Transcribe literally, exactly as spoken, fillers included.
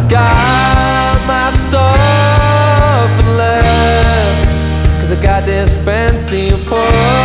got my stuff and left, 'cause I got this fancy apartment.